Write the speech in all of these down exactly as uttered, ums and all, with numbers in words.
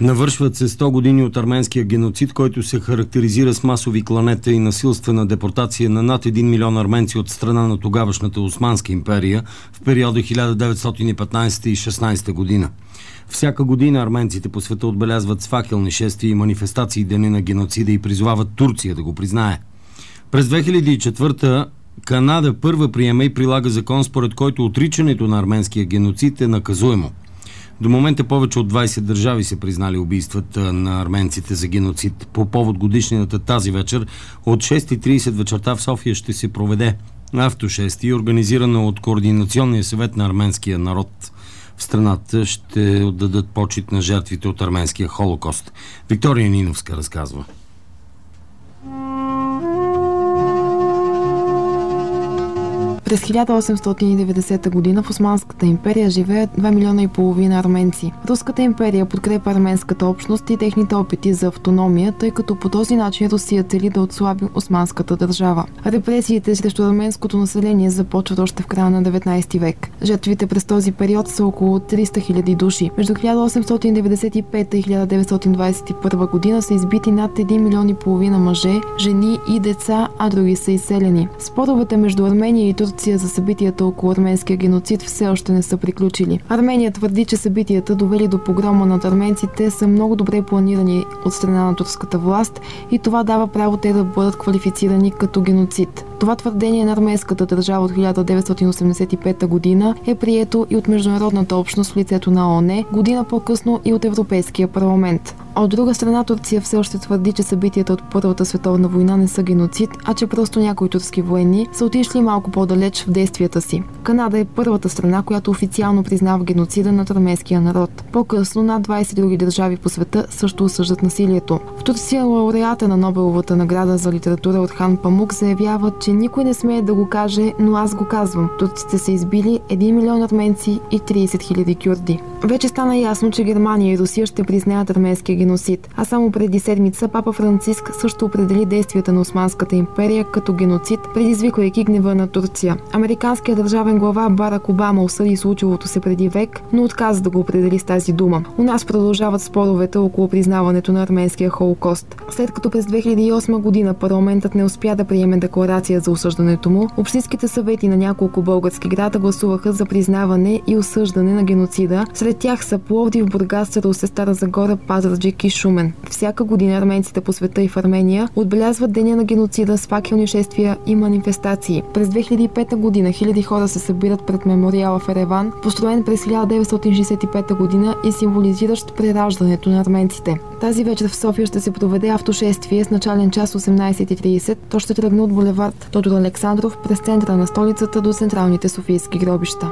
Навършват се сто години от арменския геноцид, който се характеризира с масови кланета и насилствена депортация на над един милион арменци от страна на тогавашната Османска империя в периода хиляда деветстотин и петнадесета и шестнадесета година. Всяка година арменците по света отбелязват с факелни шествия и манифестации деня на геноцида и призовават Турция да го признае. През две хиляди и четвърта Канада първа приема и прилага закон, според който отричането на арменския геноцид е наказуемо. До момента повече от двадесет държави са признали убийствата на арменците за геноцид. По повод годишнината тази вечер от шест и тридесет вечерта в София ще се проведе автошествие, организирано от Координационния съвет на арменския народ. В страната ще отдадат почит на жертвите от арменския холокост. Виктория Ниновска разказва. През хиляда осемстотин и деветдесета година в Османската империя живеят два милиона и половина арменци. Руската империя подкрепя арменската общност и техните опити за автономия, тъй като по този начин Русия цели да отслаби османската държава. Репресиите срещу арменското население започват още в края на деветнадесети век. Жертвите през този период са около триста хиляди души. Между хиляда осемстотин деветдесет и пета и хиляда деветстотин двадесет и първа година са избити над един милион и половина мъже, жени и деца, а други са изселени. Споровете между Армения и Турция за събитията около арменския геноцид все още не са приключили. Армения твърди, че събитията, довели до погрома над арменците, са много добре планирани от страна на турската власт и това дава право те да бъдат квалифицирани като геноцид. Това твърдение на арменската държава от хиляда деветстотин осемдесет и пета година е прието и от международната общност в лицето на ООН, година по-късно и от Европейския парламент. От друга страна, Турция все още твърди, че събитията от Първата световна война не са геноцид, а че просто някои турски военни са отишли малко по-далеч в действията си. Канада е първата страна, която официално признава геноцида над арменския народ. По-късно над двадесет други държави по света също осъждат насилието. В Турция лауреата на Нобеловата награда за литература от Хан Памук заявява, че никой не смее да го каже, но аз го казвам. Турците са избили един милион арменци и тридесет хиляди кюрди. Вече стана ясно, че Германия и Русия ще признаят арменския геноцид, а само преди седмица папа Франциск също определи действията на Османската империя като геноцид, предизвиквайки гнева на Турция. Американският държавен глава Барак Обама осъди случилото се преди век, но отказа да го определи с тази дума. У нас продължават споровете около признаването на арменския холокост. След като през две хиляди и осма година парламентът не успя да приеме декларация за осъждането му, общинските съвети на няколко български града гласуваха за признаване и осъждане на геноцида. Сред тях са Пловдив, Бургас, Русе, Стара Загора, Пазарджик и Шумен. Всяка година арменците по света и в Армения отбелязват деня на геноцида с факелни шествия и манифестации. През две хиляди и пета година хиляди хора се събират пред мемориала в Ереван, построен през хиляда деветстотин шестдесет и пета година и символизиращ прераждането на арменците. Тази вечер в София ще се проведе автошествие с начален час осемнадесет и тридесет. То ще тръгне от булевард Тодор Александров през центъра на столицата до централните софийски гробища.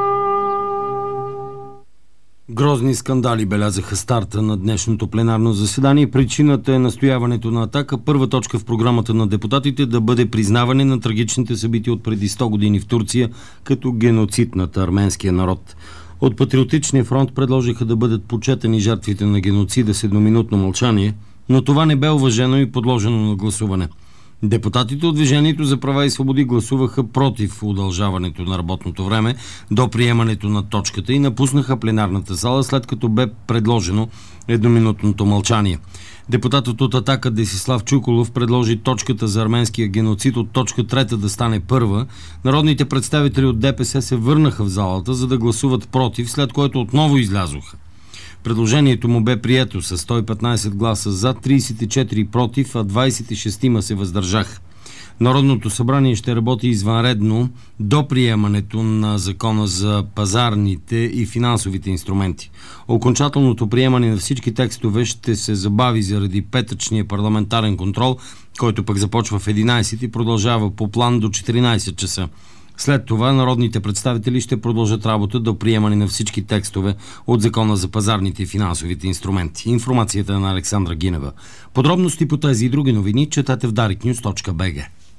Грозни скандали белязаха старта на днешното пленарно заседание. Причината е настояването на Атака. Първа точка в програмата на депутатите да бъде признаване на трагичните събития от преди сто години в Турция като геноцид над арменския народ. От Патриотичния фронт предложиха да бъдат почетени жертвите на геноцида с едноминутно мълчание, но това не бе уважено и подложено на гласуване. Депутатите от Движението за права и свободи гласуваха против удължаването на работното време до приемането на точката и напуснаха пленарната зала, след като бе предложено едноминутното мълчание. Депутатът от Атака Десислав Чуколов предложи точката за арменския геноцид от точка трета да стане първа. Народните представители от ДПС се върнаха в залата, за да гласуват против, след което отново излязоха. Предложението му бе прието с сто и петнадесет гласа за, тридесет и четири против, а двадесет и шест се въздържаха. Народното събрание ще работи извънредно до приемането на закона за пазарните и финансовите инструменти. Окончателното приемане на всички текстове ще се забави заради петъчния парламентарен контрол, който пък започва в единадесет и продължава по план до четиринадесет часа. След това народните представители ще продължат работа до приемане на всички текстове от закона за пазарните и финансовите инструменти. Информацията е на Александра Гинева. Подробности по тези и други новини четете в дарик нюз точка би джи.